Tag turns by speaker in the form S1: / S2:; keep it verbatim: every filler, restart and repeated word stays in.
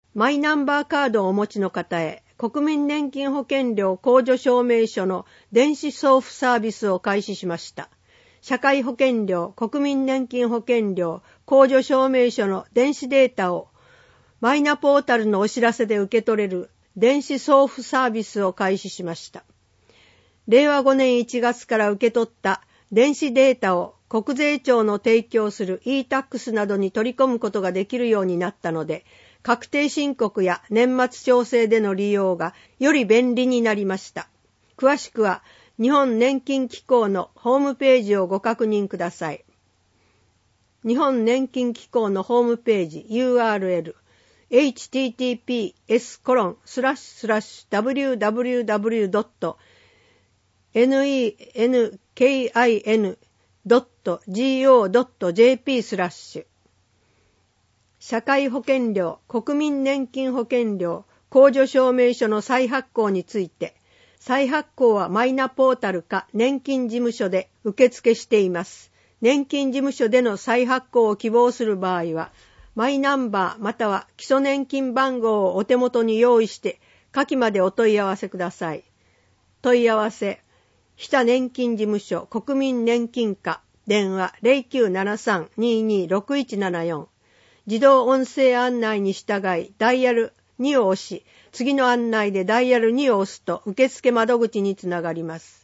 S1: マイナンバーカードをお持ちの方へ、国民年金保険料控除証明書の電子送付サービスを開始しました。社会保険料、国民年金保険料、控除証明書の電子データをマイナポータルのお知らせで受け取れる電子送付サービスを開始しました。れいわごねんいちがつから受け取った電子データを国税庁の提供する イータックス などに取り込むことができるようになったので、確定申告や年末調整での利用がより便利になりました。詳しくは日本年金機構のホームページをご確認ください。日本年金機構のホームページ ユーアールエル エイチティーティーピーエスコロンスラッシュスラッシュダブリューダブリューダブリュードットネンキンドットジーオードットジェーピー スラッシュ社会保険料、国民年金保険料、控除証明書の再発行について、再発行はマイナポータルか年金事務所で受付しています。年金事務所での再発行を希望する場合は、マイナンバーまたは基礎年金番号をお手元に用意して、下記までお問い合わせください。問い合わせ、日田年金事務所国民年金課、電話 ゼロきゅうななさん にーにーろくいちななよん。自動音声案内に従いダイヤルにを押し、次の案内でダイヤルにを押すと受付窓口につながります。